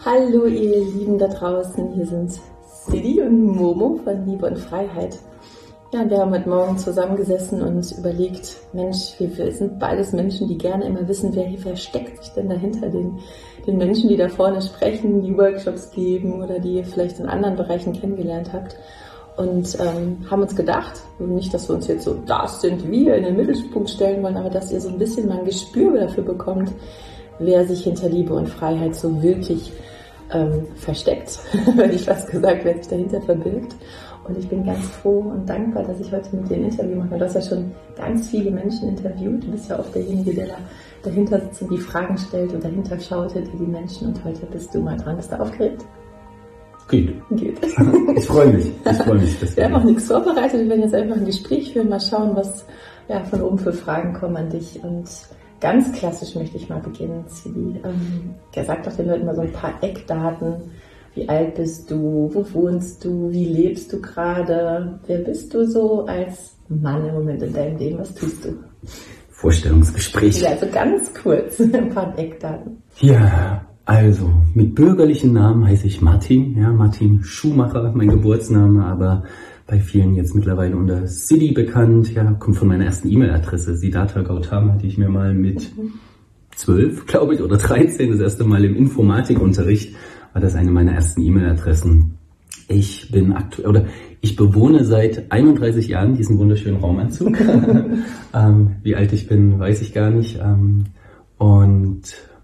Hallo ihr Lieben da draußen, hier sind Sidi und Momo von Liebe und Freiheit. Ja, wir haben heute Morgen zusammengesessen und überlegt, Mensch, wir sind beides Menschen, die gerne immer wissen, wer versteckt sich denn dahinter den Menschen, die da vorne sprechen, die Workshops geben oder die ihr vielleicht in anderen Bereichen kennengelernt habt. Und haben uns gedacht, nicht, dass wir uns jetzt so, das sind wir, in den Mittelpunkt stellen wollen, aber dass ihr so ein bisschen mal ein Gespür dafür bekommt, wer sich hinter Liebe und Freiheit so wirklich versteckt, hätte ich fast gesagt, wer sich dahinter verbirgt. Und ich bin ganz froh und dankbar, dass ich heute mit dir ein Interview mache. Du hast ja schon ganz viele Menschen interviewt. Du bist ja auch derjenige, der da dahinter sitzt und die Fragen stellt und dahinter schaut hinter die Menschen. Und heute bist du mal dran. Bist du aufgeregt? Geht. Ich freue mich. Wir haben auch nichts vorbereitet. Wir werden jetzt einfach ein Gespräch führen, mal schauen, was von oben für Fragen kommen an dich. Und ganz klassisch möchte ich mal beginnen, Sidi. Sag doch den Leuten mal so ein paar Eckdaten. Wie alt bist du? Wo wohnst du? Wie lebst du gerade? Wer bist du so als Mann im Moment in deinem Leben? Was tust du? Vorstellungsgespräch. Ja, also ganz kurz, ein paar Eckdaten. Ja, also mit bürgerlichen Namen heiße ich Martin. Ja, Martin Schumacher, mein Geburtsname, aber bei vielen jetzt mittlerweile unter Sidi bekannt. Ja, kommt von meiner ersten E-Mail-Adresse. Siddhartha Gautama, die ich mir mal mit 12, glaube ich, oder 13 das erste Mal im Informatikunterricht war das eine meiner ersten E-Mail-Adressen. Ich bewohne seit 31 Jahren diesen wunderschönen Raumanzug. Wie alt ich bin, weiß ich gar nicht. Und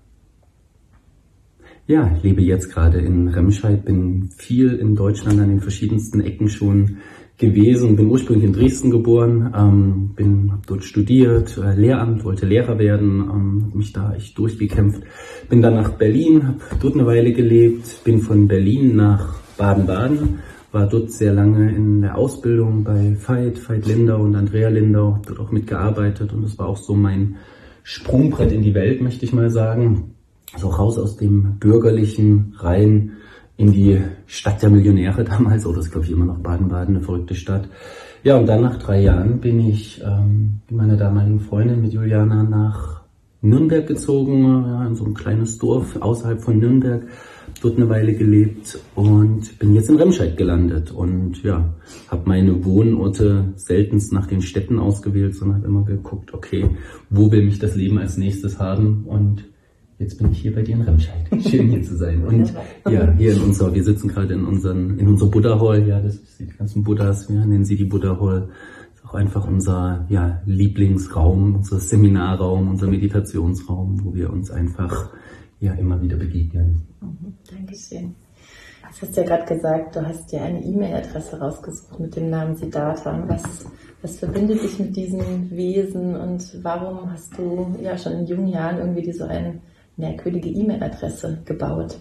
ja, ich lebe jetzt gerade in Remscheid, bin viel in Deutschland an den verschiedensten Ecken schon gewesen, bin ursprünglich in Dresden geboren, habe dort studiert, Lehramt, wollte Lehrer werden, habe mich da echt durchgekämpft, bin dann nach Berlin, habe dort eine Weile gelebt, bin von Berlin nach Baden-Baden, war dort sehr lange in der Ausbildung bei Veit Lindau und Andrea Lindau, habe dort auch mitgearbeitet und das war auch so mein Sprungbrett in die Welt, möchte ich mal sagen, so raus aus dem Bürgerlichen rein in die Stadt der Millionäre damals, oder das ist glaube ich immer noch Baden-Baden, eine verrückte Stadt. Ja, und dann nach 3 Jahren bin ich mit meiner damaligen Freundin, mit Juliana, nach Nürnberg gezogen, ja, in so ein kleines Dorf außerhalb von Nürnberg, dort eine Weile gelebt und bin jetzt in Remscheid gelandet und ja, habe meine Wohnorte seltenst nach den Städten ausgewählt, sondern habe immer geguckt, okay, wo will mich das Leben als nächstes haben und jetzt bin ich hier bei dir in Remscheid. Schön hier zu sein. Und ja, hier wir sitzen gerade in unserer Buddha Hall. Ja, das ist die ganzen Buddhas. Wir nennen sie die Buddha Hall. Das ist auch einfach unser Lieblingsraum, unser Seminarraum, unser Meditationsraum, wo wir uns einfach immer wieder begegnen. Dankeschön. Du hast ja gerade gesagt, du hast dir eine E-Mail-Adresse rausgesucht mit dem Namen Siddhartha. Was verbindet dich mit diesem Wesen und warum hast du schon in jungen Jahren irgendwie so eine merkwürdige E-Mail-Adresse gebaut?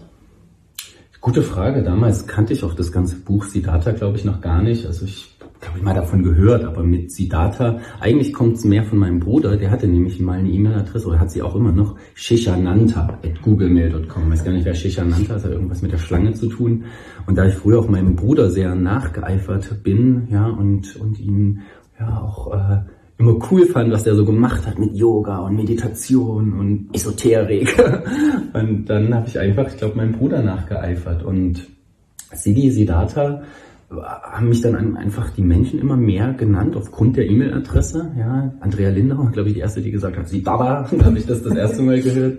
Gute Frage. Damals kannte ich auch das ganze Buch Siddhartha, glaube ich, noch gar nicht. Also ich habe mal davon gehört, aber mit Siddhartha, eigentlich kommt es mehr von meinem Bruder, der hatte nämlich mal eine E-Mail-Adresse, oder hat sie auch immer noch, sheshananta@googlemail.com. Ich weiß gar nicht, wer Sheshananta ist, hat irgendwas mit der Schlange zu tun. Und da ich früher auch meinem Bruder sehr nachgeeifert bin, und ihn auch immer cool fand, was der so gemacht hat mit Yoga und Meditation und Esoterik. Und dann habe ich einfach, meinem Bruder nachgeeifert. Und Siddhartha haben mich dann einfach die Menschen immer mehr genannt, aufgrund der E-Mail-Adresse. Ja, Andrea Lindau, glaube ich, die erste, die gesagt hat, Siddhartha, da habe ich das erste Mal gehört.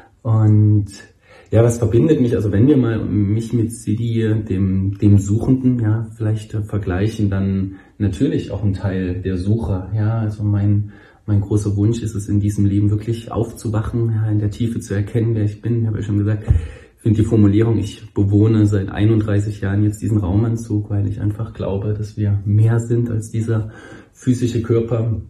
Und ja, was verbindet mich? Also wenn wir mal mich mit Sidi, dem Suchenden, vielleicht vergleichen, dann natürlich auch ein Teil der Suche. Ja, also mein großer Wunsch ist es, in diesem Leben wirklich aufzuwachen, in der Tiefe zu erkennen, wer ich bin. Ich habe ja schon gesagt, ich finde die Formulierung, ich bewohne seit 31 Jahren jetzt diesen Raumanzug, weil ich einfach glaube, dass wir mehr sind als dieser physische Körper.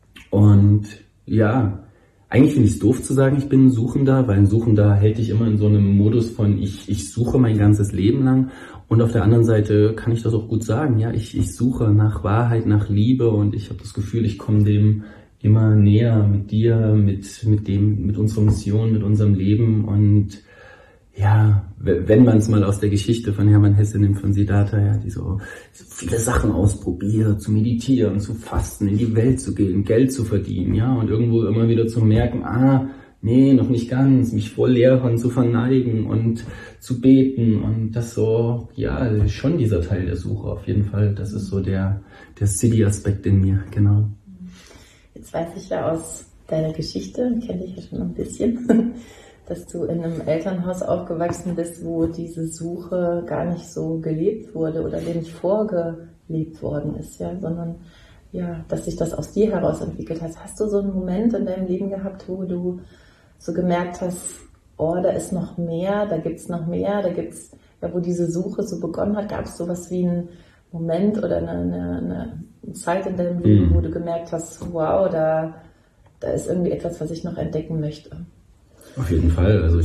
Und ja, eigentlich finde ich es doof zu sagen, ich bin ein Suchender, weil ein Suchender hält dich immer in so einem Modus von ich suche mein ganzes Leben lang. Und auf der anderen Seite kann ich das auch gut sagen, ich suche nach Wahrheit, nach Liebe und ich habe das Gefühl, ich komme dem immer näher mit dir, mit unserer Mission, mit unserem Leben. Und ja, wenn man es mal aus der Geschichte von Hermann Hesse nimmt, von Siddhartha, die so viele Sachen ausprobiert, zu meditieren, zu fasten, in die Welt zu gehen, Geld zu verdienen, und irgendwo immer wieder zu merken, nee, noch nicht ganz, mich vor Lehrern zu verneigen und zu beten und das so, ja, schon dieser Teil der Suche auf jeden Fall. Das ist so der City-Aspekt in mir, genau. Jetzt weiß ich ja aus deiner Geschichte, kenne dich ja schon ein bisschen, dass du in einem Elternhaus aufgewachsen bist, wo diese Suche gar nicht so gelebt wurde oder wenig vorgelebt worden ist, ja, sondern ja, dass sich das aus dir heraus entwickelt hat. Hast du so einen Moment in deinem Leben gehabt, wo du so gemerkt hast, oh, da ist noch mehr, da gibt's noch mehr, da gibt's, ja, wo diese Suche so begonnen hat, gab es sowas wie einen Moment oder eine Zeit in deinem Leben, wo du gemerkt hast, wow, da ist irgendwie etwas, was ich noch entdecken möchte? Auf jeden Fall. Also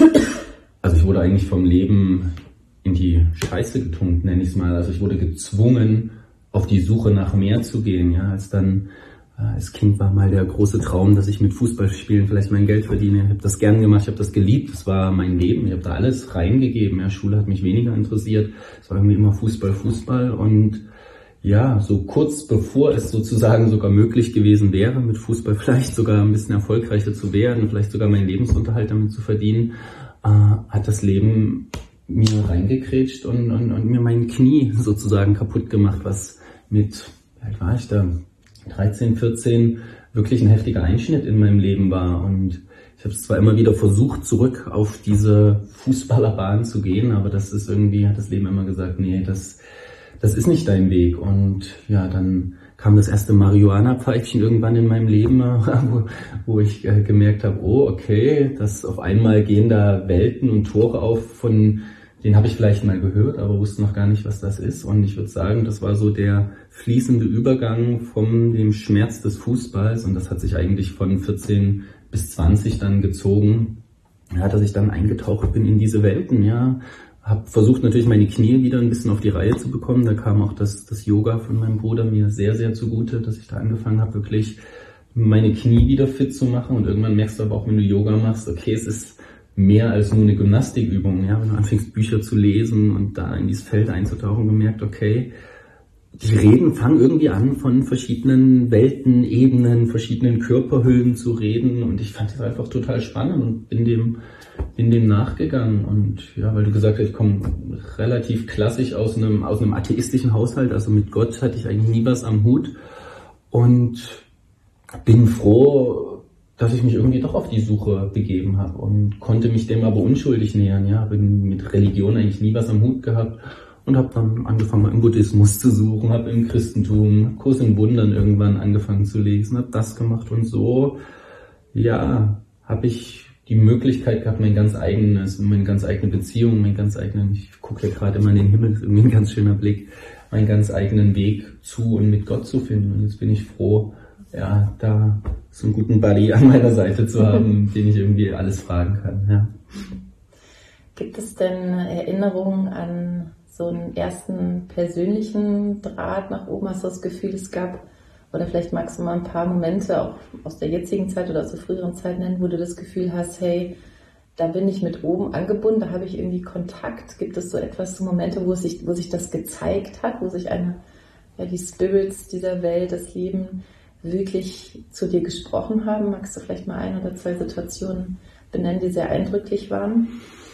ich wurde eigentlich vom Leben in die Scheiße getunkt, nenne ich es mal. Also ich wurde gezwungen, auf die Suche nach mehr zu gehen. Ja, als Kind war mal der große Traum, dass ich mit Fußballspielen vielleicht mein Geld verdiene. Ich habe das gern gemacht, ich habe das geliebt, das war mein Leben. Ich habe da alles reingegeben. Ja, Schule hat mich weniger interessiert. Es war irgendwie immer Fußball. Und ja, so kurz bevor es sozusagen sogar möglich gewesen wäre, mit Fußball vielleicht sogar ein bisschen erfolgreicher zu werden, vielleicht sogar meinen Lebensunterhalt damit zu verdienen, hat das Leben mir reingekrätscht und mir mein Knie sozusagen kaputt gemacht, was mit, wie alt war ich da, 13, 14, wirklich ein heftiger Einschnitt in meinem Leben war. Und ich habe es zwar immer wieder versucht, zurück auf diese Fußballerbahn zu gehen, aber das ist irgendwie, hat das Leben immer gesagt, nee, das ist nicht dein Weg. Und ja, dann kam das erste Marihuana-Pfeifchen irgendwann in meinem Leben, wo ich gemerkt habe, oh, okay, das auf einmal gehen da Welten und Tore auf, von denen habe ich vielleicht mal gehört, aber wusste noch gar nicht, was das ist. Und ich würde sagen, das war so der fließende Übergang von dem Schmerz des Fußballs. Und das hat sich eigentlich von 14 bis 20 dann gezogen, ja, dass ich dann eingetaucht bin in diese Welten, ja. Habe versucht natürlich meine Knie wieder ein bisschen auf die Reihe zu bekommen. Da kam auch das Yoga von meinem Bruder mir sehr, sehr zugute, dass ich da angefangen habe, wirklich meine Knie wieder fit zu machen. Und irgendwann merkst du aber auch, wenn du Yoga machst, okay, es ist mehr als nur eine Gymnastikübung. Ja? Wenn du anfängst, Bücher zu lesen und da in dieses Feld einzutauchen, gemerkt, okay, die Reden fangen irgendwie an, von verschiedenen Welten, Ebenen, verschiedenen Körperhüllen zu reden. Und ich fand das einfach total spannend und bin dem nachgegangen. Und ja, weil du gesagt hast, ich komme relativ klassisch aus einem atheistischen Haushalt, also mit Gott hatte ich eigentlich nie was am Hut. Und bin froh, dass ich mich irgendwie doch auf die Suche begeben habe und konnte mich dem aber unschuldig nähern. Ja, bin mit Religion eigentlich nie was am Hut gehabt. Und habe dann angefangen, im Buddhismus zu suchen, habe im Christentum, Kurs in Wundern irgendwann angefangen zu lesen, habe das gemacht und so, ja, habe ich die Möglichkeit gehabt, meine ganz eigene Beziehung, ich gucke ja gerade immer in den Himmel, das ist irgendwie ein ganz schöner Blick, meinen ganz eigenen Weg zu und mit Gott zu finden. Und jetzt bin ich froh, ja, da so einen guten Buddy an meiner Seite zu haben, den ich irgendwie alles fragen kann, ja. Gibt es denn Erinnerungen an so einen ersten persönlichen Draht nach oben? Hast du das Gefühl, es gab, oder vielleicht magst du mal ein paar Momente auch aus der jetzigen Zeit oder aus der früheren Zeit nennen, wo du das Gefühl hast, hey, da bin ich mit oben angebunden, da habe ich irgendwie Kontakt. Gibt es so etwas, so Momente, wo sich das gezeigt hat, wo sich die Spirits dieser Welt, das Leben wirklich zu dir gesprochen haben? Magst du vielleicht mal ein oder zwei Situationen benennen, die sehr eindrücklich waren?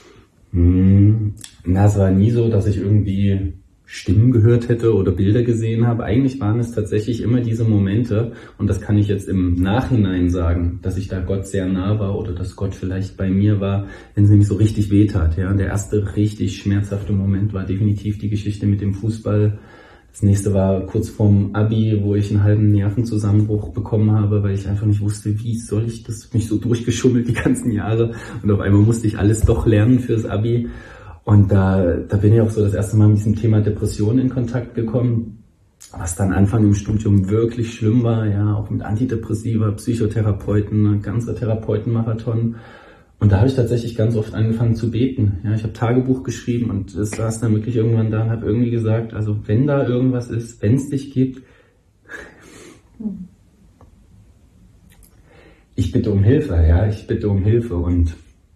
Na, es war nie so, dass ich irgendwie Stimmen gehört hätte oder Bilder gesehen habe. Eigentlich waren es tatsächlich immer diese Momente, und das kann ich jetzt im Nachhinein sagen, dass ich da Gott sehr nah war oder dass Gott vielleicht bei mir war, wenn es nämlich so richtig wehtat. Ja, der erste richtig schmerzhafte Moment war definitiv die Geschichte mit dem Fußball. Das nächste war kurz vorm Abi, wo ich einen halben Nervenzusammenbruch bekommen habe, weil ich einfach nicht wusste, wie soll ich das, mich so durchgeschummelt die ganzen Jahre, und auf einmal musste ich alles doch lernen fürs Abi. Und da bin ich auch so das erste Mal mit diesem Thema Depression in Kontakt gekommen, was dann Anfang im Studium wirklich schlimm war, ja, auch mit Antidepressiva, Psychotherapeuten, ein ganzer Therapeutenmarathon. Und da habe ich tatsächlich ganz oft angefangen zu beten. Ja, ich habe Tagebuch geschrieben und es saß dann wirklich irgendwann da und habe irgendwie gesagt, also wenn da irgendwas ist, wenn es dich gibt, ich bitte um Hilfe, ja, ich bitte um Hilfe. Und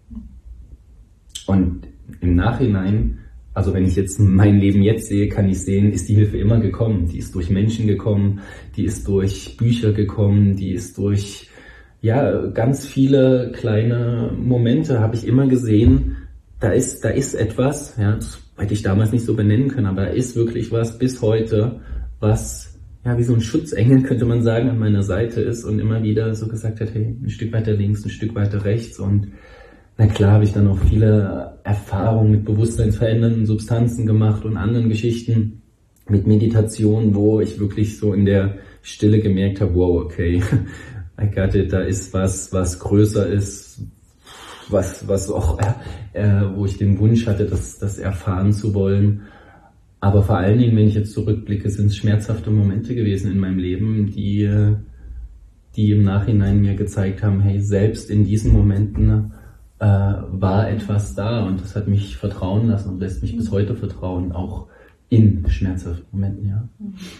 im Nachhinein, also wenn ich jetzt mein Leben jetzt sehe, kann ich sehen, ist die Hilfe immer gekommen. Die ist durch Menschen gekommen, die ist durch Bücher gekommen, die ist durch ja, ganz viele kleine Momente habe ich immer gesehen, da ist etwas, ja, das hätte ich damals nicht so benennen können, aber da ist wirklich was bis heute, was ja wie so ein Schutzengel, könnte man sagen, an meiner Seite ist und immer wieder so gesagt hat, hey, ein Stück weiter links, ein Stück weiter rechts. Und na klar habe ich dann auch viele Erfahrungen mit bewusstseinsverändernden Substanzen gemacht und anderen Geschichten mit Meditation, wo ich wirklich so in der Stille gemerkt habe, wow, okay, I got it, da ist was größer ist, was auch, wo ich den Wunsch hatte, das erfahren zu wollen. Aber vor allen Dingen, wenn ich jetzt zurückblicke, sind es schmerzhafte Momente gewesen in meinem Leben, die im Nachhinein mir gezeigt haben, hey, selbst in diesen Momenten war etwas da und das hat mich vertrauen lassen und lässt mich bis heute vertrauen, auch in schmerzhaften Momenten, ja.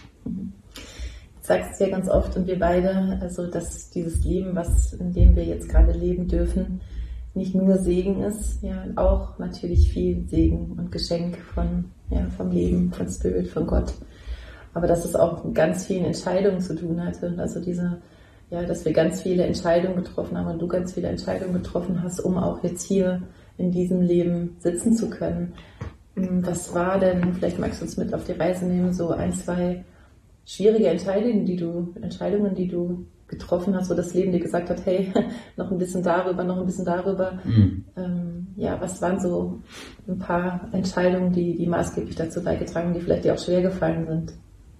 Du sagst ja ganz oft und wir beide, also dass dieses Leben, in dem wir jetzt gerade leben dürfen, nicht nur Segen ist, ja, auch natürlich viel Segen und Geschenk vom Leben, von Spirit, von Gott. Aber dass es auch mit ganz vielen Entscheidungen zu tun hatte. Also dass wir ganz viele Entscheidungen getroffen haben und du ganz viele Entscheidungen getroffen hast, um auch jetzt hier in diesem Leben sitzen zu können. Was war denn, vielleicht magst du uns mit auf die Reise nehmen, so 1, 2 schwierige Entscheidungen, die du getroffen hast, wo das Leben dir gesagt hat, hey, noch ein bisschen darüber, noch ein bisschen darüber. Was waren so ein paar Entscheidungen, die maßgeblich dazu beigetragen, die vielleicht dir auch schwer gefallen sind?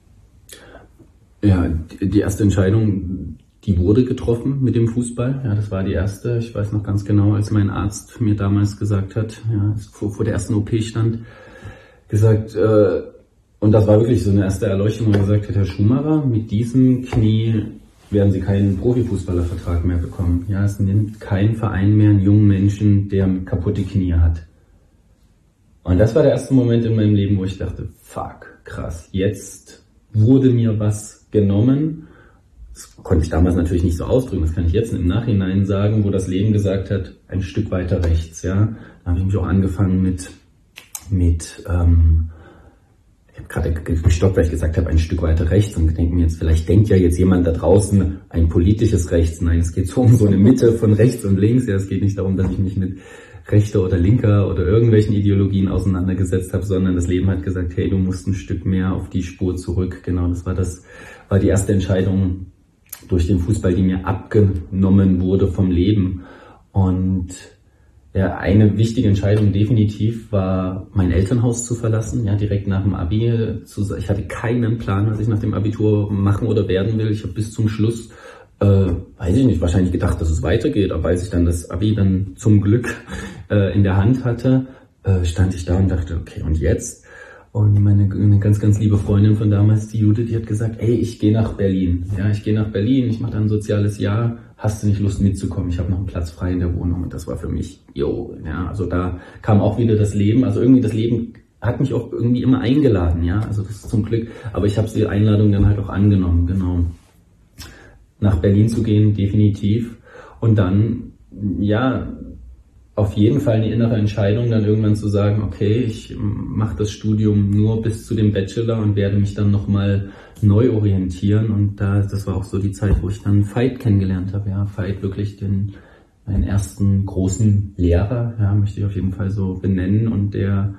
Ja, die erste Entscheidung, die wurde getroffen mit dem Fußball. Ja, das war die erste. Ich weiß noch ganz genau, als mein Arzt mir damals gesagt hat, ja, vor der ersten OP stand, gesagt, und das war wirklich so eine erste Erleuchtung, wo er gesagt hat, Herr Schumacher, mit diesem Knie werden Sie keinen Profifußballervertrag mehr bekommen. Ja, es nimmt kein Verein mehr einen jungen Menschen, der kaputte Knie hat. Und das war der erste Moment in meinem Leben, wo ich dachte, fuck, krass, jetzt wurde mir was genommen. Das konnte ich damals natürlich nicht so ausdrücken, das kann ich jetzt im Nachhinein sagen, wo das Leben gesagt hat, ein Stück weiter rechts. Ja, da habe ich mich auch angefangen mit ich habe gerade gestoppt, weil ich gesagt habe, ein Stück weiter rechts und denke mir jetzt, vielleicht denkt ja jetzt jemand da draußen ein politisches Rechts. Nein, es geht so um so eine Mitte von rechts und links. Ja, es geht nicht darum, dass ich mich mit rechter oder linker oder irgendwelchen Ideologien auseinandergesetzt habe, sondern das Leben hat gesagt, hey, du musst ein Stück mehr auf die Spur zurück. Genau, das war die erste Entscheidung durch den Fußball, die mir abgenommen wurde vom Leben. Und ja, eine wichtige Entscheidung definitiv war, mein Elternhaus zu verlassen, ja, direkt nach dem Abi. Ich hatte keinen Plan, was ich nach dem Abitur machen oder werden will. Ich habe bis zum Schluss, weiß ich nicht, wahrscheinlich gedacht, dass es weitergeht, aber als ich dann das Abi dann zum Glück in der Hand hatte, stand ich da und dachte, okay, und jetzt? Und eine ganz, ganz liebe Freundin von damals, die Judith, die hat gesagt, ey, ich gehe nach Berlin. Ja, ich gehe nach Berlin, ich mache dann ein soziales Jahr. Hast du nicht Lust mitzukommen? Ich habe noch einen Platz frei in der Wohnung. Und das war für mich, ja, also da kam auch wieder das Leben. Also irgendwie das Leben hat mich auch irgendwie immer eingeladen, ja, also das ist zum Glück. Aber ich habe die Einladung dann halt auch angenommen, genau. Nach Berlin zu gehen, definitiv. Und dann, ja, auf jeden Fall eine innere Entscheidung, dann irgendwann zu sagen, okay, ich mache das Studium nur bis zu dem Bachelor und werde mich dann nochmal neu orientieren. Und das war auch so die Zeit, wo ich dann Veit kennengelernt habe. Ja, Veit wirklich meinen ersten großen Lehrer, ja, möchte ich auf jeden Fall so benennen, und der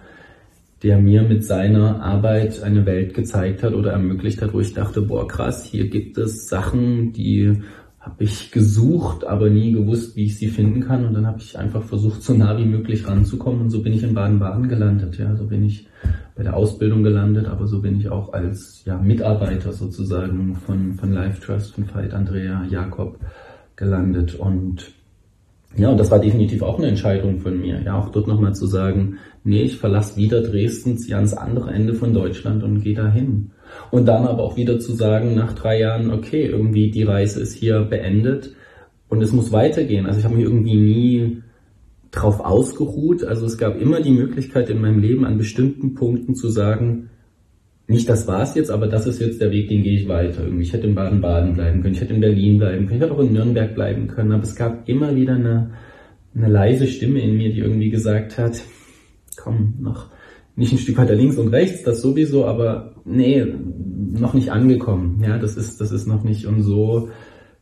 mir mit seiner Arbeit eine Welt gezeigt hat oder ermöglicht hat, wo ich dachte, boah, krass, hier gibt es Sachen, die habe ich gesucht, aber nie gewusst, wie ich sie finden kann. Und dann habe ich einfach versucht, so nah wie möglich ranzukommen. Und so bin ich in Baden-Baden gelandet. Ja, so bin ich bei der Ausbildung gelandet, aber so bin ich auch als Mitarbeiter sozusagen von Life Trust, von Veit, Andrea, Jakob gelandet. Und ja, und das war definitiv auch eine Entscheidung von mir. Ja, auch dort nochmal zu sagen, nee, ich verlasse wieder Dresden, ziehe ans andere Ende von Deutschland und gehe dahin. Und dann aber auch wieder zu sagen, nach 3 Jahren, okay, irgendwie die Reise ist hier beendet und es muss weitergehen. Also ich habe mich irgendwie nie drauf ausgeruht. Also es gab immer die Möglichkeit in meinem Leben an bestimmten Punkten zu sagen, nicht das war's jetzt, aber das ist jetzt der Weg, den gehe ich weiter. Irgendwie, ich hätte in Baden-Baden bleiben können, ich hätte in Berlin bleiben können, ich hätte auch in Nürnberg bleiben können, aber es gab immer wieder eine leise Stimme in mir, die irgendwie gesagt hat, komm, noch nicht ein Stück weiter links und rechts, das sowieso, aber nee, noch nicht angekommen. Ja, das ist noch nicht. Und so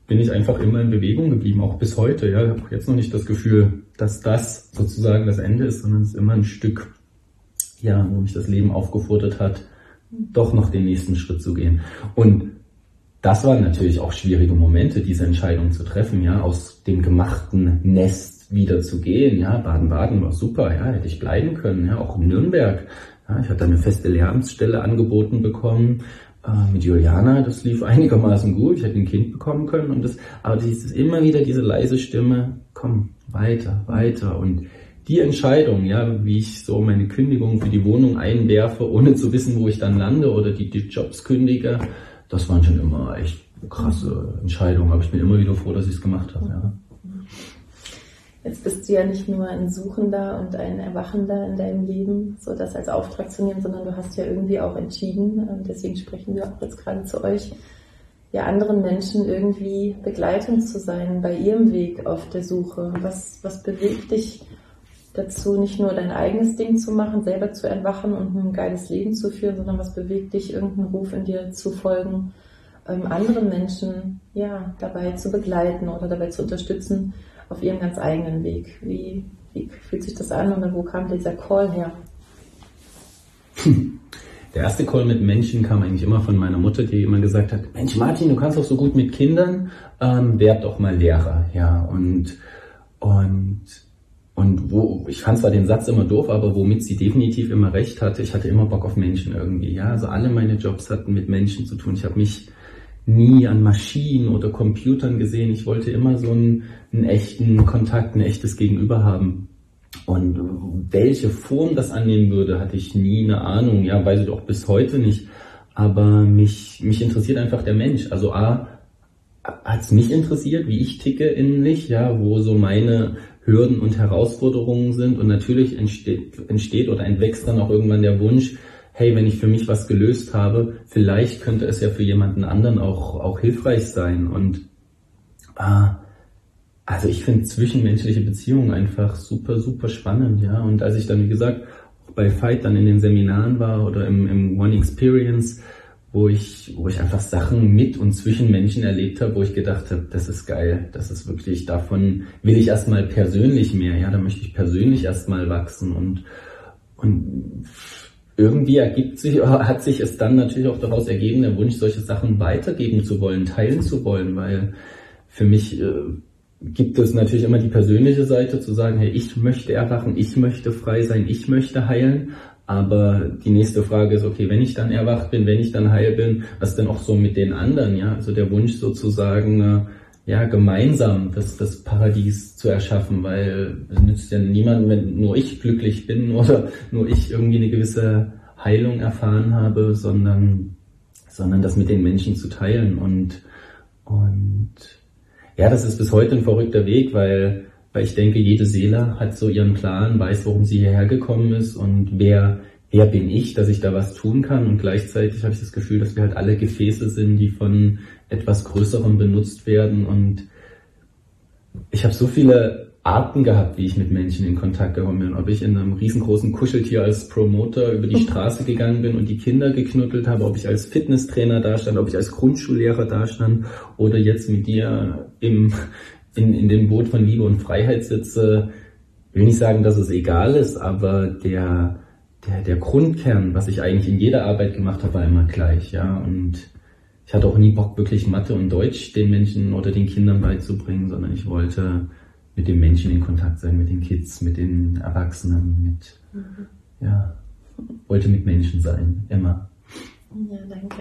bin ich einfach immer in Bewegung geblieben, auch bis heute. Ja, ich habe jetzt noch nicht das Gefühl, dass das sozusagen das Ende ist, sondern es ist immer ein Stück, ja, wo mich das Leben aufgefordert hat, doch noch den nächsten Schritt zu gehen. Und das waren natürlich auch schwierige Momente, diese Entscheidung zu treffen, ja, aus dem gemachten Nest wieder zu gehen. Ja, Baden-Baden war super, ja, hätte ich bleiben können, ja, auch in Nürnberg. Ja, ich hatte eine feste Lehramtsstelle angeboten bekommen. Mit Juliana, das lief einigermaßen gut, ich hätte ein Kind bekommen können aber es ist immer wieder diese leise Stimme, komm, weiter, weiter. Und die Entscheidung, ja, wie ich so meine Kündigung für die Wohnung einwerfe, ohne zu wissen, wo ich dann lande oder die Jobs kündige, das waren schon immer echt krasse Entscheidungen, aber ich bin immer wieder froh, dass ich es gemacht habe. Ja. Jetzt bist du ja nicht nur ein Suchender und ein Erwachender in deinem Leben, so das als Auftrag zu nehmen, sondern du hast ja irgendwie auch entschieden, deswegen sprechen wir auch jetzt gerade zu euch, ja, anderen Menschen irgendwie Begleitung zu sein bei ihrem Weg auf der Suche. Was bewegt dich dazu, nicht nur dein eigenes Ding zu machen, selber zu erwachen und ein geiles Leben zu führen, sondern was bewegt dich, irgendeinen Ruf in dir zu folgen, anderen Menschen, ja, dabei zu begleiten oder dabei zu unterstützen, auf ihrem ganz eigenen Weg. Wie fühlt sich das an oder wo kam dieser Call her? Der erste Call mit Menschen kam eigentlich immer von meiner Mutter, die immer gesagt hat, Mensch Martin, du kannst doch so gut mit Kindern, werd doch mal Lehrer. Ja, und ich fand zwar den Satz immer doof, aber womit sie definitiv immer recht hatte, ich hatte immer Bock auf Menschen irgendwie. Ja, also alle meine Jobs hatten mit Menschen zu tun. Ich habe mich nie an Maschinen oder Computern gesehen. Ich wollte immer so einen echten Kontakt, ein echtes Gegenüber haben. Und welche Form das annehmen würde, hatte ich nie eine Ahnung. Ja, weiß ich auch bis heute nicht. Aber mich interessiert einfach der Mensch. Also hat es mich interessiert, wie ich ticke innerlich, ja, wo so meine Hürden und Herausforderungen sind. Und natürlich entsteht oder entwächst dann auch irgendwann der Wunsch, hey, wenn ich für mich was gelöst habe, vielleicht könnte es ja für jemanden anderen auch hilfreich sein. Und also ich finde zwischenmenschliche Beziehungen einfach super, super spannend, ja. Und als ich dann, wie gesagt, auch bei Veit dann in den Seminaren war oder im One Experience, wo ich einfach Sachen mit und zwischen Menschen erlebt habe, wo ich gedacht habe, das ist geil, das ist wirklich, davon will ich erstmal persönlich mehr, ja, da möchte ich persönlich erstmal wachsen und irgendwie hat sich es dann natürlich auch daraus ergeben, der Wunsch, solche Sachen weitergeben zu wollen, teilen zu wollen, weil für mich gibt es natürlich immer die persönliche Seite, zu sagen, hey, ich möchte erwachen, ich möchte frei sein, ich möchte heilen, aber die nächste Frage ist, okay, wenn ich dann erwacht bin, wenn ich dann heil bin, was denn auch so mit den anderen, ja, also der Wunsch sozusagen, ja, gemeinsam das Paradies zu erschaffen, weil es nützt ja niemandem, wenn nur ich glücklich bin oder nur ich irgendwie eine gewisse Heilung erfahren habe, sondern das mit den Menschen zu teilen und ja, das ist bis heute ein verrückter Weg, weil ich denke, jede Seele hat so ihren Plan, weiß, warum sie hierher gekommen ist und wer bin ich, dass ich da was tun kann, und gleichzeitig habe ich das Gefühl, dass wir halt alle Gefäße sind, die von etwas Größerem benutzt werden, und ich habe so viele Arten gehabt, wie ich mit Menschen in Kontakt gekommen bin, ob ich in einem riesengroßen Kuscheltier als Promoter über die Straße gegangen bin und die Kinder geknuddelt habe, ob ich als Fitnesstrainer dastand, ob ich als Grundschullehrer dastand oder jetzt mit dir in dem Boot von Liebe und Freiheit sitze. Ich will nicht sagen, dass es egal ist, aber der Grundkern, was ich eigentlich in jeder Arbeit gemacht habe, war immer gleich, ja, und ich hatte auch nie Bock, wirklich Mathe und Deutsch den Menschen oder den Kindern beizubringen, sondern ich wollte mit den Menschen in Kontakt sein, mit den Kids, mit den Erwachsenen, wollte mit Menschen sein, immer. Ja, danke.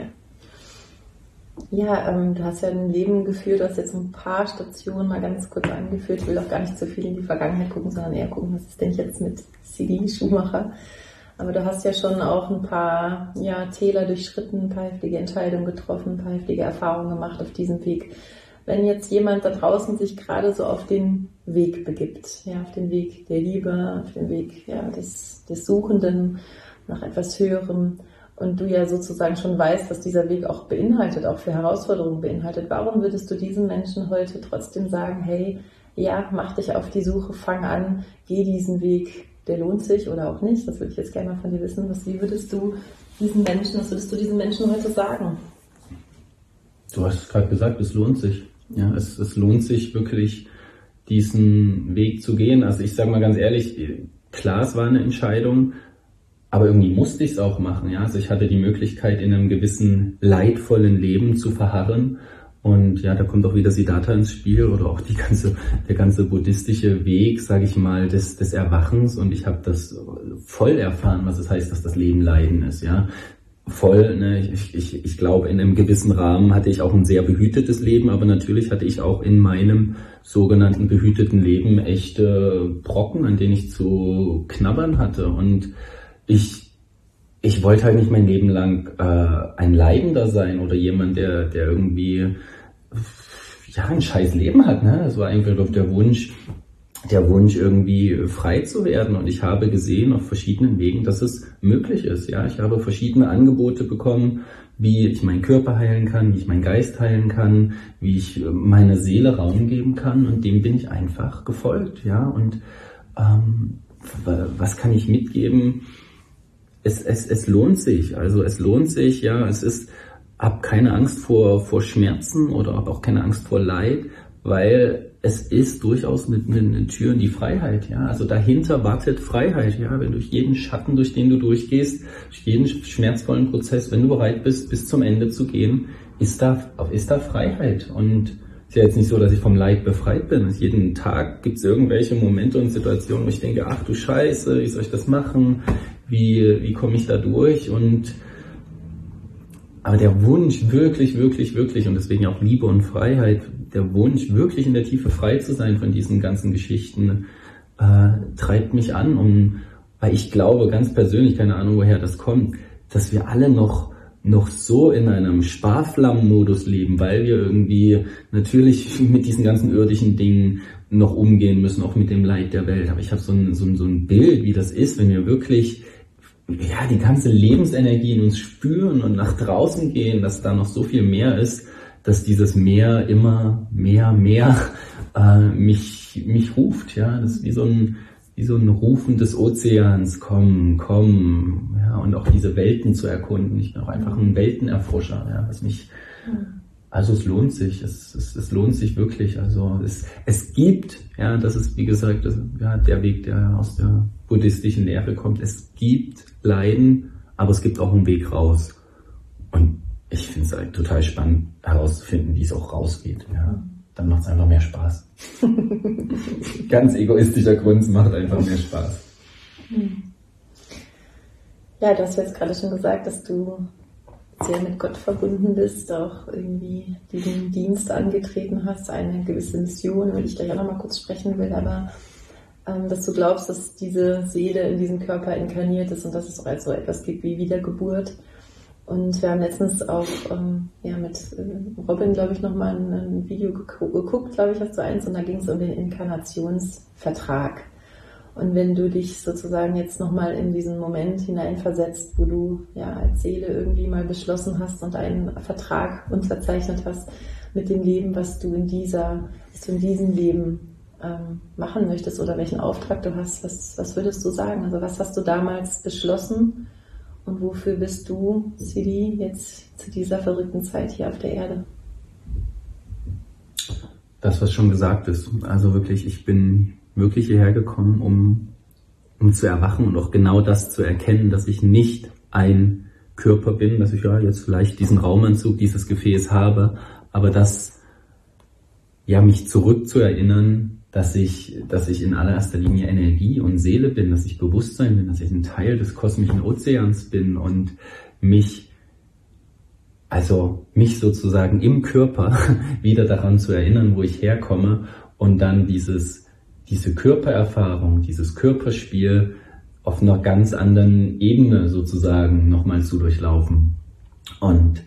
Ja, du hast ja ein Leben geführt, du hast jetzt ein paar Stationen mal ganz kurz angeführt. Ich will auch gar nicht so viel in die Vergangenheit gucken, sondern eher gucken, was ist denn jetzt mit Silly Schumacher. Aber du hast ja schon auch ein paar Täler durchschritten, ein paar heftige Entscheidungen getroffen, ein paar heftige Erfahrungen gemacht auf diesem Weg. Wenn jetzt jemand da draußen sich gerade so auf den Weg begibt, ja, auf den Weg der Liebe, auf den Weg des Suchenden nach etwas Höherem, und du ja sozusagen schon weißt, was dieser Weg auch beinhaltet, auch für Herausforderungen beinhaltet, warum würdest du diesen Menschen heute trotzdem sagen, hey, ja, mach dich auf die Suche, fang an, geh diesen Weg, der lohnt sich oder auch nicht? Das würde ich jetzt gerne mal von dir wissen. Was würdest du diesen Menschen heute sagen? Du hast gerade gesagt, es lohnt sich. Ja, es lohnt sich wirklich, diesen Weg zu gehen. Also ich sage mal ganz ehrlich, klar, es war eine Entscheidung, aber irgendwie musste ich es auch machen. Ja? Also ich hatte die Möglichkeit, in einem gewissen leidvollen Leben zu verharren. Und ja, da kommt auch wieder Siddhartha ins Spiel oder auch der ganze buddhistische Weg, sage ich mal, des Erwachens. Und ich habe das voll erfahren, was es heißt, dass das Leben Leiden ist. Ja, voll. Ne? Ich glaube, in einem gewissen Rahmen hatte ich auch ein sehr behütetes Leben, aber natürlich hatte ich auch in meinem sogenannten behüteten Leben echte Brocken, an denen ich zu knabbern hatte. Und ich wollte halt nicht mein Leben lang ein Leidender sein oder jemand, der irgendwie ein scheiß Leben hat. Ne? Es war einfach doch der Wunsch irgendwie frei zu werden. Und ich habe gesehen auf verschiedenen Wegen, dass es möglich ist. Ja, ich habe verschiedene Angebote bekommen, wie ich meinen Körper heilen kann, wie ich meinen Geist heilen kann, wie ich meiner Seele Raum geben kann. Und dem bin ich einfach gefolgt. Ja, und was kann ich mitgeben? Es lohnt sich. Also es lohnt sich. Ja, hab keine Angst vor Schmerzen oder hab auch keine Angst vor Leid, weil es ist durchaus mit den Türen die Freiheit, ja. Also dahinter wartet Freiheit, ja. Wenn durch jeden Schatten, durch den du durchgehst, durch jeden schmerzvollen Prozess, wenn du bereit bist, bis zum Ende zu gehen, ist da Freiheit. Und es ist ja jetzt nicht so, dass ich vom Leid befreit bin. Jeden Tag gibt es irgendwelche Momente und Situationen, wo ich denke, ach du Scheiße, wie soll ich das machen? Wie komme ich da durch? Aber der Wunsch wirklich, wirklich, wirklich, und deswegen auch Liebe und Freiheit, der Wunsch wirklich in der Tiefe frei zu sein von diesen ganzen Geschichten, treibt mich an. Weil ich glaube, ganz persönlich, keine Ahnung, woher das kommt, dass wir alle noch so in einem Sparflammenmodus leben, weil wir irgendwie natürlich mit diesen ganzen irdischen Dingen noch umgehen müssen, auch mit dem Leid der Welt. Aber ich habe so ein Bild, wie das ist, wenn wir wirklich die ganze Lebensenergie in uns spüren und nach draußen gehen, dass da noch so viel mehr ist, dass dieses Meer immer mehr mich ruft. Ja, das ist wie so ein Rufen des Ozeans, komm, ja, und auch diese Welten zu erkunden. Ich bin auch einfach ein Weltenerforscher, ja, also es lohnt sich, es lohnt sich wirklich. Also es gibt, ja, das ist wie gesagt, der Weg, der aus der buddhistischen Lehre kommt. Es gibt Leiden, aber es gibt auch einen Weg raus. Und ich finde es halt total spannend herauszufinden, wie es auch rausgeht. Ja. Dann macht es einfach mehr Spaß. Ganz egoistischer Grund, es macht einfach mehr Spaß. Ja, du hast jetzt gerade schon gesagt, dass du sehr mit Gott verbunden bist, auch irgendwie diesen Dienst angetreten hast, eine gewisse Mission, über die ich gleich auch nochmal kurz sprechen will, aber dass du glaubst, dass diese Seele in diesem Körper inkarniert ist und dass es auch so etwas gibt wie Wiedergeburt. Und wir haben letztens auch mit Robin, glaube ich, nochmal ein Video geguckt, glaube ich, hast du eins, und da ging es um den Inkarnationsvertrag. Und wenn du dich sozusagen jetzt nochmal in diesen Moment hineinversetzt, wo du ja als Seele irgendwie mal beschlossen hast und einen Vertrag unterzeichnet hast mit dem Leben, was du in diesem Leben machen möchtest oder welchen Auftrag du hast, was würdest du sagen? Also was hast du damals beschlossen und wofür bist du, Siddhi, jetzt zu dieser verrückten Zeit hier auf der Erde? Das, was schon gesagt ist. Also wirklich, ich bin wirklich hierher gekommen, um zu erwachen und auch genau das zu erkennen, dass ich nicht ein Körper bin, dass ich jetzt vielleicht diesen Raumanzug, dieses Gefäß habe, aber mich zurückzuerinnern, dass ich in allererster Linie Energie und Seele bin, dass ich Bewusstsein bin, dass ich ein Teil des kosmischen Ozeans bin und mich sozusagen im Körper wieder daran zu erinnern, wo ich herkomme und dann diese Körpererfahrung, dieses Körperspiel auf einer ganz anderen Ebene sozusagen nochmal zu durchlaufen. Und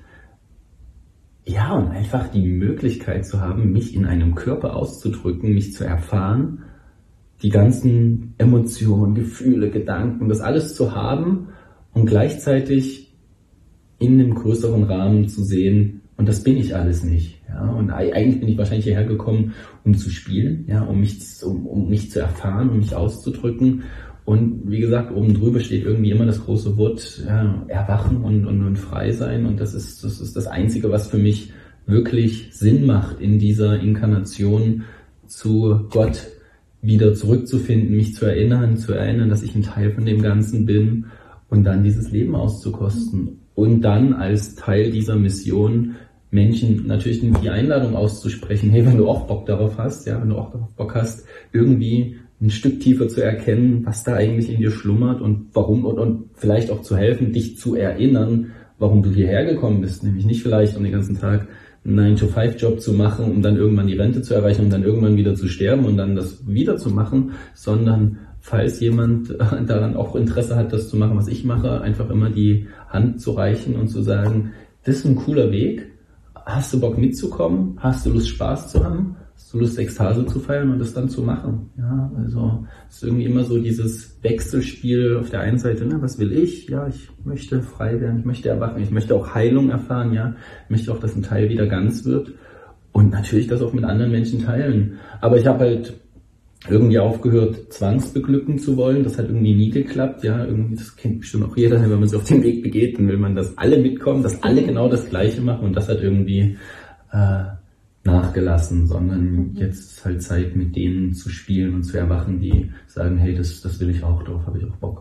einfach die Möglichkeit zu haben, mich in einem Körper auszudrücken, mich zu erfahren, die ganzen Emotionen, Gefühle, Gedanken, das alles zu haben und gleichzeitig in einem größeren Rahmen zu sehen, und das bin ich alles nicht. Ja? Und eigentlich bin ich wahrscheinlich hierher gekommen, um zu spielen, ja? um mich zu erfahren, um mich auszudrücken. Und wie gesagt, oben drüber steht irgendwie immer das große Wort, erwachen und frei sein. Und das ist das Einzige, was für mich wirklich Sinn macht, in dieser Inkarnation zu Gott wieder zurückzufinden, mich zu erinnern, dass ich ein Teil von dem Ganzen bin und dann dieses Leben auszukosten. Und dann als Teil dieser Mission Menschen natürlich die Einladung auszusprechen, hey, wenn du auch Bock darauf hast, ja, wenn du auch darauf Bock hast, irgendwie ein Stück tiefer zu erkennen, was da eigentlich in dir schlummert und warum und vielleicht auch zu helfen, dich zu erinnern, warum du hierher gekommen bist, nämlich nicht vielleicht um den ganzen Tag einen 9-to-5-Job zu machen, um dann irgendwann die Rente zu erreichen und dann irgendwann wieder zu sterben und dann das wieder zu machen, sondern falls jemand daran auch Interesse hat, das zu machen, was ich mache, einfach immer die Hand zu reichen und zu sagen, das ist ein cooler Weg, hast du Bock mitzukommen, hast du Lust Spaß zu haben, hast du Lust Ekstase zu feiern und das dann zu machen. Ja, also es ist irgendwie immer so dieses Wechselspiel auf der einen Seite, ne, was will ich? Ja, ich möchte frei werden, ich möchte erwachen, ich möchte auch Heilung erfahren, ja, ich möchte auch, dass ein Teil wieder ganz wird und natürlich das auch mit anderen Menschen teilen. Aber ich habe halt irgendwie aufgehört, zwangsbeglücken zu wollen. Das hat irgendwie nie geklappt. Ja, irgendwie, das kennt bestimmt auch jeder, wenn man sich auf den Weg begeht, dann will man, dass alle mitkommen, dass alle genau das Gleiche machen und das hat irgendwie nachgelassen, sondern jetzt ist halt Zeit, mit denen zu spielen und zu erwachen, die sagen, hey, das will ich auch, darauf habe ich auch Bock.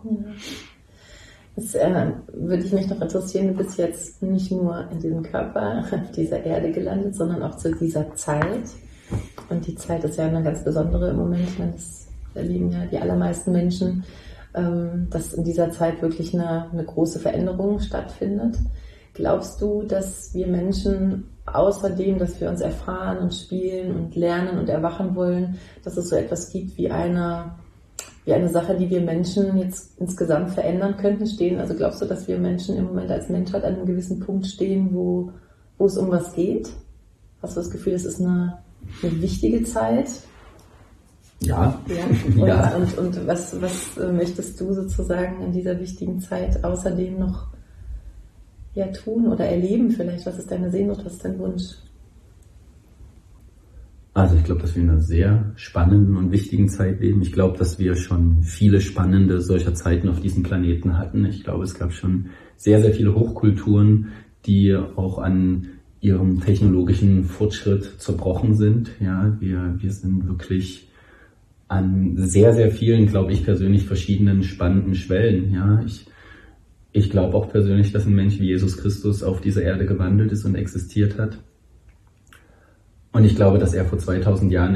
Jetzt würde ich mich noch interessieren, du bist jetzt nicht nur in diesem Körper, auf dieser Erde gelandet, sondern auch zu dieser Zeit. Und die Zeit ist ja eine ganz besondere im Moment. Das erleben ja die allermeisten Menschen, dass in dieser Zeit wirklich eine große Veränderung stattfindet. Glaubst du, dass wir Menschen außerdem, dass wir uns erfahren und spielen und lernen und erwachen wollen, dass es so etwas gibt wie eine Sache, die wir Menschen jetzt insgesamt verändern könnten, stehen? Also glaubst du, dass wir Menschen im Moment als Menschheit an einem gewissen Punkt stehen, wo es um was geht? Hast du das Gefühl, es ist eine wichtige Zeit? Ja. Und was möchtest du sozusagen in dieser wichtigen Zeit außerdem noch tun oder erleben vielleicht? Was ist deine Sehnsucht, was ist dein Wunsch? Also ich glaube, dass wir in einer sehr spannenden und wichtigen Zeit leben. Ich glaube, dass wir schon viele spannende solcher Zeiten auf diesem Planeten hatten. Ich glaube, es gab schon sehr, sehr viele Hochkulturen, die auch an ihrem technologischen Fortschritt zerbrochen sind. Ja, wir sind wirklich an sehr, sehr vielen, glaube ich persönlich, verschiedenen spannenden Schwellen. Ja, ich glaube auch persönlich, dass ein Mensch wie Jesus Christus auf dieser Erde gewandelt ist und existiert hat. Und ich glaube, dass er vor 2000 Jahren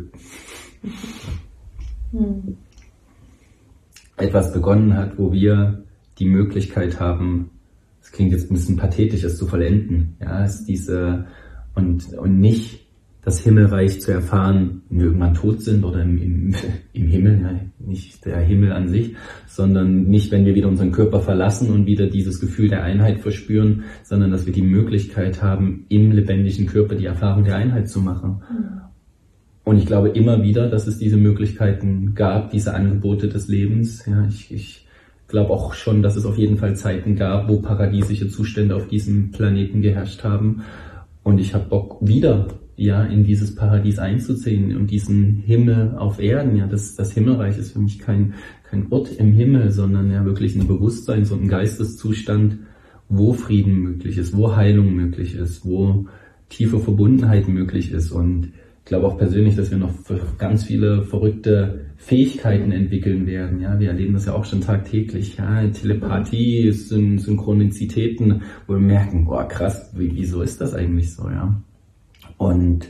etwas begonnen hat, wo wir die Möglichkeit haben, das klingt jetzt ein bisschen pathetisch, es zu vollenden. Ja, es ist und nicht das Himmelreich zu erfahren, wenn wir irgendwann tot sind oder im Himmel, ja, nicht der Himmel an sich, sondern nicht, wenn wir wieder unseren Körper verlassen und wieder dieses Gefühl der Einheit verspüren, sondern dass wir die Möglichkeit haben, im lebendigen Körper die Erfahrung der Einheit zu machen. Und ich glaube immer wieder, dass es diese Möglichkeiten gab, diese Angebote des Lebens. Ja, ich glaube auch schon, dass es auf jeden Fall Zeiten gab, wo paradiesische Zustände auf diesem Planeten geherrscht haben. Und ich habe Bock, wieder in dieses Paradies einzuziehen und diesen Himmel auf Erden. Ja, das Himmelreich ist für mich kein Ort im Himmel, sondern ja wirklich ein Bewusstseins- und ein Geisteszustand, wo Frieden möglich ist, wo Heilung möglich ist, wo tiefe Verbundenheit möglich ist. Und ich glaube auch persönlich, dass wir noch ganz viele verrückte Fähigkeiten entwickeln werden. Ja, wir erleben das ja auch schon tagtäglich. Ja, Telepathie, Synchronizitäten, wo wir merken, boah, krass, wieso ist das eigentlich so, ja? Und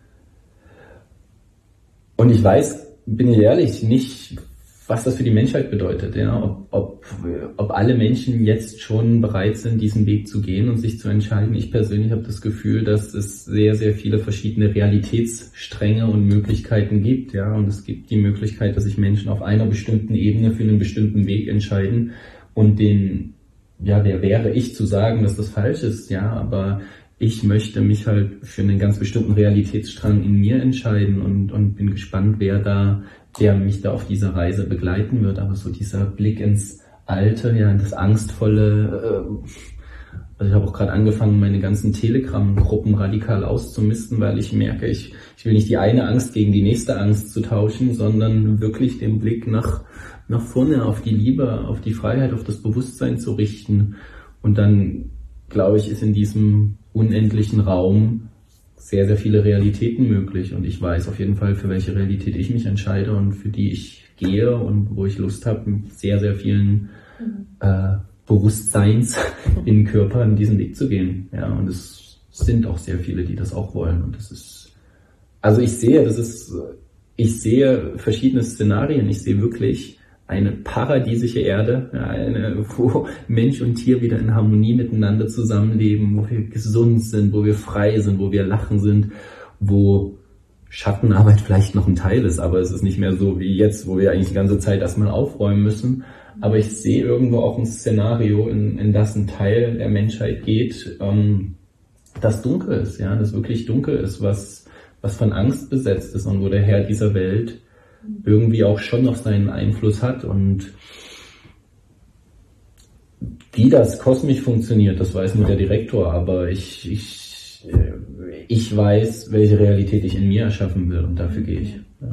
ich weiß, bin ich ehrlich, nicht, was das für die Menschheit bedeutet, ja, ob alle Menschen jetzt schon bereit sind, diesen Weg zu gehen und sich zu entscheiden. Ich persönlich habe das Gefühl, dass es sehr, sehr viele verschiedene Realitätsstränge und Möglichkeiten gibt, ja, und es gibt die Möglichkeit, dass sich Menschen auf einer bestimmten Ebene für einen bestimmten Weg entscheiden und wer wäre ich zu sagen, dass das falsch ist, ja, aber ich möchte mich halt für einen ganz bestimmten Realitätsstrang in mir entscheiden und bin gespannt, wer mich da auf dieser Reise begleiten wird. Aber so dieser Blick ins Alte, ja, das Angstvolle. Also ich habe auch gerade angefangen, meine ganzen Telegram-Gruppen radikal auszumisten, weil ich merke, ich will nicht die eine Angst gegen die nächste Angst zu tauschen, sondern wirklich den Blick nach vorne, auf die Liebe, auf die Freiheit, auf das Bewusstsein zu richten und dann glaube ich, ist in diesem unendlichen Raum sehr, sehr viele Realitäten möglich. Und ich weiß auf jeden Fall, für welche Realität ich mich entscheide und für die ich gehe und wo ich Lust habe, mit sehr, sehr vielen Bewusstseins in den Körper in diesen Weg zu gehen. Ja, und es sind auch sehr viele, die das auch wollen. Und das ist, also ich sehe verschiedene Szenarien. Ich sehe wirklich eine paradiesische Erde, wo Mensch und Tier wieder in Harmonie miteinander zusammenleben, wo wir gesund sind, wo wir frei sind, wo wir lachen sind, wo Schattenarbeit vielleicht noch ein Teil ist, aber es ist nicht mehr so wie jetzt, wo wir eigentlich die ganze Zeit erstmal aufräumen müssen. Aber ich sehe irgendwo auch ein Szenario, in das ein Teil der Menschheit geht, das dunkel ist, ja, das wirklich dunkel ist, was von Angst besetzt ist und wo der Herr dieser Welt irgendwie auch schon noch seinen Einfluss hat. Und wie das kosmisch funktioniert, das weiß nur der Direktor, aber ich weiß, welche Realität ich in mir erschaffen will und dafür gehe ich. Ja.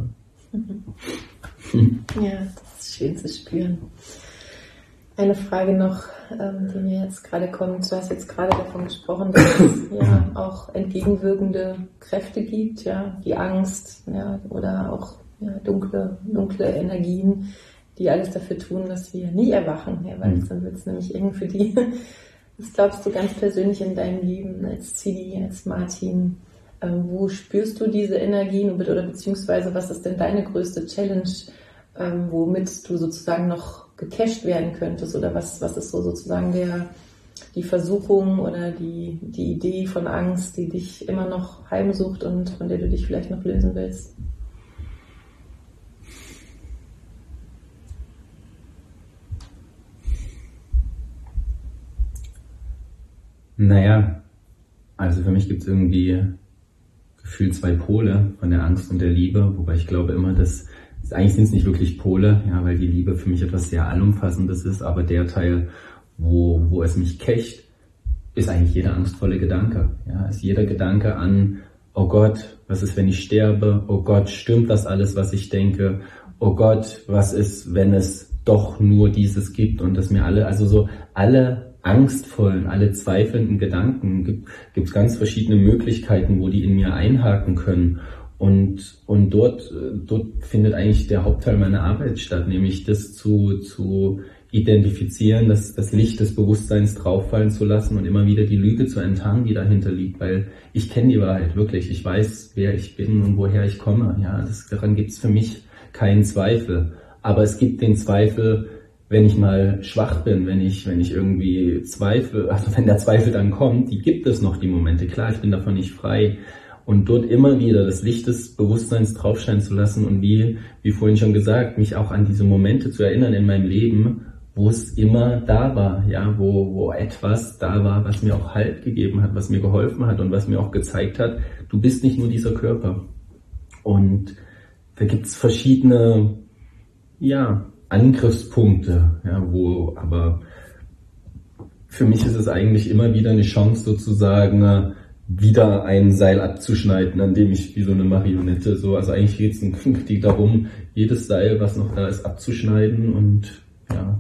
Ja, das ist schön zu spüren. Eine Frage noch, die mir jetzt gerade kommt. Du hast jetzt gerade davon gesprochen, dass es ja auch entgegenwirkende Kräfte gibt, ja, wie Angst, ja, oder auch dunkle Energien, die alles dafür tun, dass wir nie erwachen, ja, weil dann wird es nämlich irgendwie für die. Was glaubst du ganz persönlich in deinem Leben als Zidi, als Martin? Wo spürst du diese Energien oder beziehungsweise was ist denn deine größte Challenge, womit du sozusagen noch gecasht werden könntest, oder was ist so sozusagen die Versuchung oder die Idee von Angst, die dich immer noch heimsucht und von der du dich vielleicht noch lösen willst? Naja, also für mich gibt es irgendwie gefühlt zwei Pole von der Angst und der Liebe, wobei ich glaube immer, dass eigentlich sind es nicht wirklich Pole, ja, weil die Liebe für mich etwas sehr Allumfassendes ist, aber der Teil, wo es mich catcht, ist eigentlich jeder angstvolle Gedanke. Ja, ist jeder Gedanke an, oh Gott, was ist, wenn ich sterbe? Oh Gott, stimmt das alles, was ich denke? Oh Gott, was ist, wenn es doch nur dieses gibt und dass mir alle angstvollen, alle zweifelnden Gedanken gibt es ganz verschiedene Möglichkeiten, wo die in mir einhaken können. Und dort findet eigentlich der Hauptteil meiner Arbeit statt, nämlich das zu identifizieren, das Licht des Bewusstseins drauffallen zu lassen und immer wieder die Lüge zu enttarnen, die dahinter liegt, weil ich kenne die Wahrheit wirklich, ich weiß, wer ich bin und woher ich komme, ja, daran gibt es für mich keinen Zweifel, aber es gibt den Zweifel, wenn ich mal schwach bin, wenn ich irgendwie zweifle, also wenn der Zweifel dann kommt, die gibt es noch, die Momente, klar, ich bin davon nicht frei. Und dort immer wieder das Licht des Bewusstseins draufscheinen zu lassen und wie vorhin schon gesagt, mich auch an diese Momente zu erinnern in meinem Leben, wo es immer da war, ja, wo etwas da war, was mir auch Halt gegeben hat, was mir geholfen hat und was mir auch gezeigt hat, du bist nicht nur dieser Körper. Und da gibt's verschiedene, ja, Angriffspunkte, ja, aber für mich ist es eigentlich immer wieder eine Chance sozusagen, wieder ein Seil abzuschneiden, an dem ich wie so eine Marionette also eigentlich geht es darum, jedes Seil, was noch da ist, abzuschneiden und ja,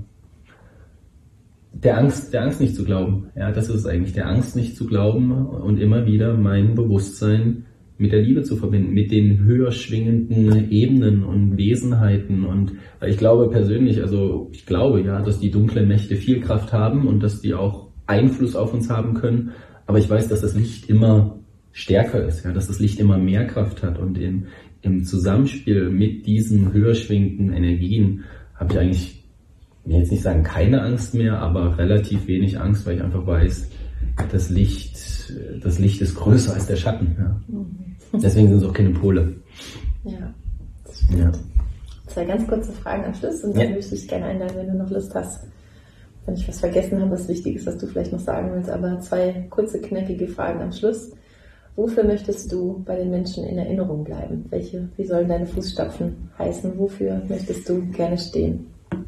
der Angst nicht zu glauben. Ja, das ist es eigentlich, der Angst nicht zu glauben und immer wieder mein Bewusstsein mit der Liebe zu verbinden, mit den höher schwingenden Ebenen und Wesenheiten. Und weil ich glaube persönlich, ich glaube ja, dass die dunklen Mächte viel Kraft haben und dass die auch Einfluss auf uns haben können. Aber ich weiß, dass das Licht immer stärker ist, ja, dass das Licht immer mehr Kraft hat. Und im Zusammenspiel mit diesen höher schwingenden Energien habe ich eigentlich, ich will jetzt nicht sagen keine Angst mehr, aber relativ wenig Angst, weil ich einfach weiß, das Licht ist größer als der Schatten. Ja. Deswegen sind es auch keine Pole. Ja, das stimmt. Ja. Zwei ganz kurze Fragen am Schluss und dann würde ich dich gerne einladen, wenn du noch Lust hast. Wenn ich was vergessen habe, was wichtig ist, was du vielleicht noch sagen willst, aber zwei kurze, knackige Fragen am Schluss. Wofür möchtest du bei den Menschen in Erinnerung bleiben? Wie sollen deine Fußstapfen heißen? Wofür möchtest du gerne stehen?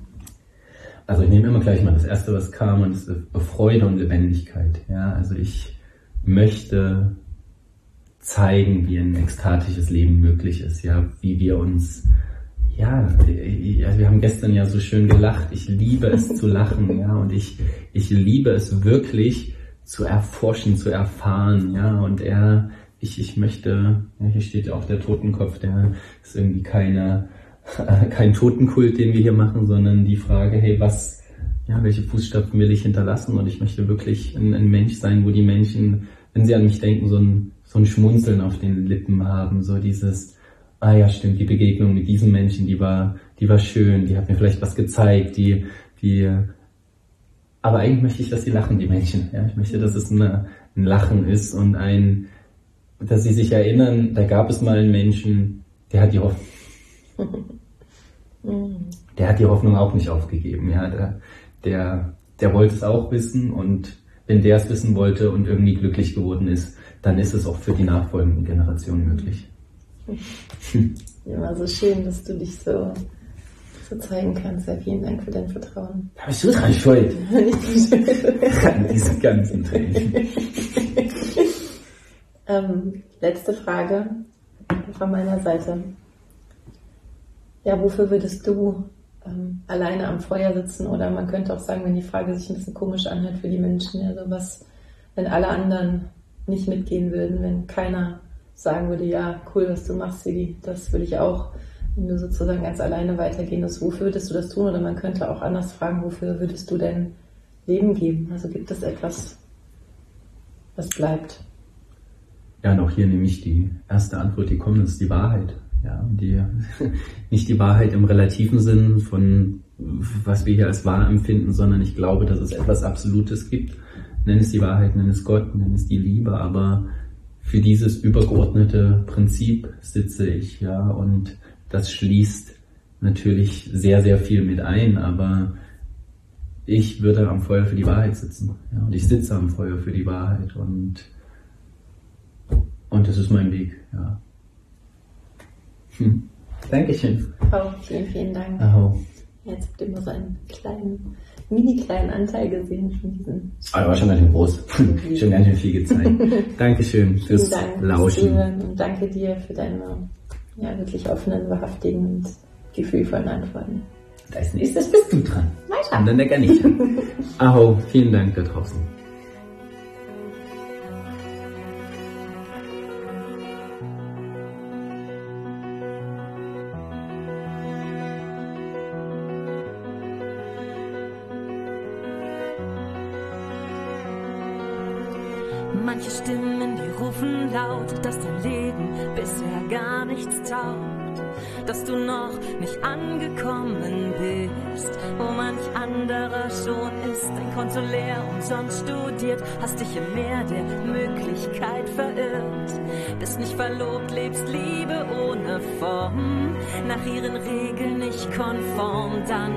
Also ich nehme immer gleich mal das Erste, was kam, und das ist Freude und Lebendigkeit. Ja, also ich möchte zeigen, wie ein ekstatisches Leben möglich ist, ja, wie wir uns, ja, wir haben gestern ja so schön gelacht. Ich liebe es zu lachen, ja, und ich liebe es wirklich zu erforschen, zu erfahren, ja, und ich möchte, ja, hier steht ja auch der Totenkopf, der ist irgendwie kein Totenkult, den wir hier machen, sondern die Frage, hey, welche Fußstapfen will ich hinterlassen? Und ich möchte wirklich ein Mensch sein, wo die Menschen, wenn sie an mich denken, so ein Schmunzeln auf den Lippen haben, so dieses, ah ja, stimmt, die Begegnung mit diesem Menschen, die war schön, die hat mir vielleicht was gezeigt, aber eigentlich möchte ich, dass sie lachen, die Menschen, ja, ich möchte, dass es ein Lachen ist und dass sie sich erinnern, da gab es mal einen Menschen, der hat die Hoffnung auch nicht aufgegeben, ja, der wollte es auch wissen und wenn der es wissen wollte und irgendwie glücklich geworden ist, dann ist es auch für die nachfolgenden Generationen möglich. Immer so schön, dass du dich so zeigen kannst. Ja, vielen Dank für dein Vertrauen. Bist du dran schuld? Nicht an diesen ganzen Tränen. Letzte Frage von meiner Seite. Ja, wofür würdest du alleine am Feuer sitzen? Oder man könnte auch sagen, wenn die Frage sich ein bisschen komisch anhört für die Menschen, also was, wenn alle anderen nicht mitgehen würden, wenn keiner sagen würde, ja, cool, was du machst, Sidi, das würde ich auch, wenn du sozusagen ganz alleine weitergehen musst, wofür würdest du das tun? Oder man könnte auch anders fragen, wofür würdest du dein Leben geben? Also gibt es etwas, was bleibt? Ja, und auch hier nehme ich die erste Antwort, die kommt, das ist die Wahrheit. Ja, nicht die Wahrheit im relativen Sinn von, was wir hier als wahr empfinden, sondern ich glaube, dass es etwas Absolutes gibt. Nenn es die Wahrheit, nenn es Gott, nenn es die Liebe, aber für dieses übergeordnete Prinzip sitze ich, ja, und das schließt natürlich sehr, sehr viel mit ein, aber ich würde am Feuer für die Wahrheit sitzen, ja, und ich sitze am Feuer für die Wahrheit und das ist mein Weg, ja. Dankeschön. Oh, vielen, vielen Dank. Oh. Jetzt habt ihr immer so einen mini-kleinen Anteil gesehen von diesen. Aber war schon ganz schön groß. Schon ganz schön viel gezeigt. Dankeschön fürs Lauschen. Und danke dir für deine wirklich offenen, wahrhaftigen und gefühlvollen Antworten. Als nächstes bist du dran. Weiter. Und dann der Ganesha. Aho, vielen Dank da draußen. Manche Stimmen, die rufen laut, dass dein Leben bisher gar nichts taugt, dass du noch nicht angekommen bist, wo manch anderer schon ist, dein Konto leer, umsonst studiert, hast dich im Meer der Möglichkeit verirrt, bist nicht verlobt, lebst Liebe ohne Form, nach ihren Regeln nicht konform, dann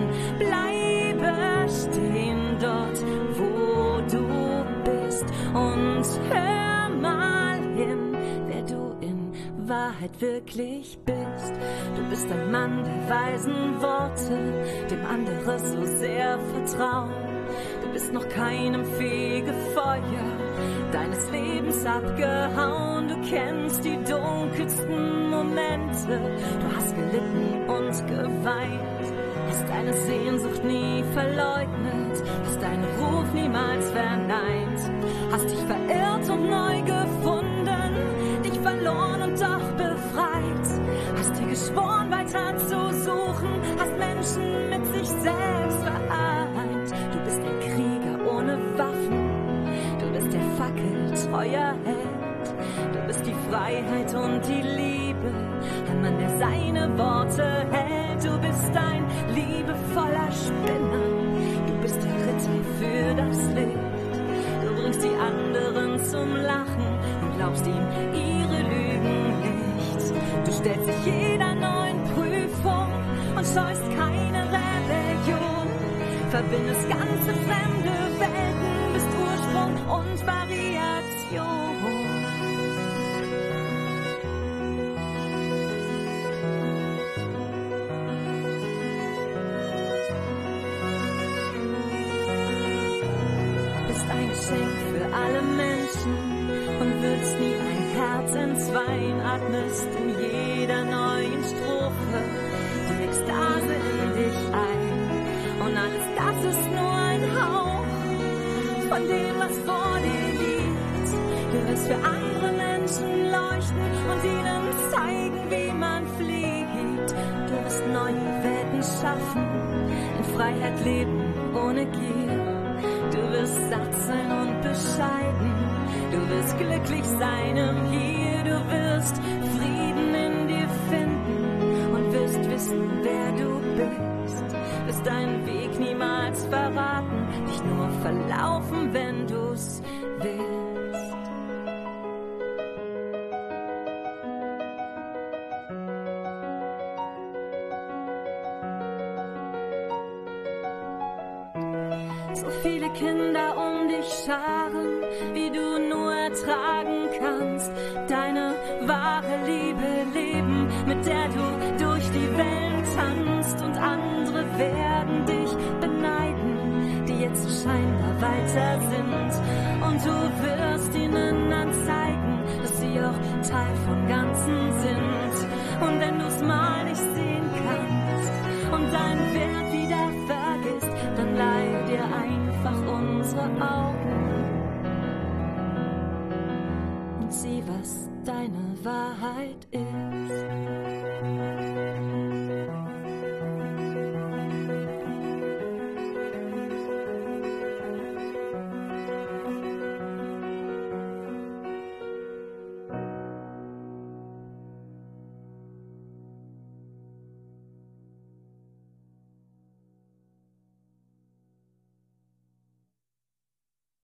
bleibe stehen dort, wo du bist und hör mal hin, wer du in Wahrheit wirklich bist. Du bist ein Mann der weisen Worte, dem andere so sehr vertrauen. Du bist noch keinem Fegefeuer deines Lebens abgehauen. Du kennst die dunkelsten Momente, du hast gelitten und geweint, hast deine Sehnsucht nie verleugnet, hast deinen Ruf niemals verneint, hast dich verirrt und neu gefunden, dich verloren und doch befreit, hast dir geschworen weiter zu suchen, hast Menschen mit sich selbst vereint. Du bist ein Krieger ohne Waffen, du bist der fackeltreuer Held, du bist die Freiheit und die Liebe, ein Mann, der seine Worte hält. Du bist ein liebevoller Spinner, du bist der Ritter für das Licht, du bringst die anderen zum Lachen und glaubst ihm ihre Lügen nicht. Du stellst dich jeder neuen Prüfung und scheust keine Rebellion, verbindest ganze fremde Welten, bist Ursprung und Variation. Ein Geschenk für alle Menschen und würdest nie ein Herz entzweien, atmest in jeder neuen Strophe die Ekstase in dich ein und alles das ist nur ein Hauch von dem, was vor dir für andere Menschen leuchten und ihnen zeigen, wie man fliegt. Du wirst neue Welten schaffen, in Freiheit leben ohne Gier. Du wirst satt sein und bescheiden, du wirst glücklich sein im Hier. Du wirst Frieden in dir finden und wirst wissen, wer du bist. Wirst deinen Weg niemals verraten, dich nur verlaufen, wenn du's willst. So viele Kinder um dich scharen, wie du nur ertragen kannst. Deine wahre Liebe leben, mit der du durch die Welt tanzt. Und andere werden dich beneiden, die jetzt so scheinbar weiter sind. Und du wirst ihnen dann zeigen, dass sie auch Teil vom Ganzen sind. Und wenn du's mal nicht sehen kannst und deinen Wert wieder vergisst, dann leih dir einfach unsere Augen und sieh, was deine Wahrheit ist.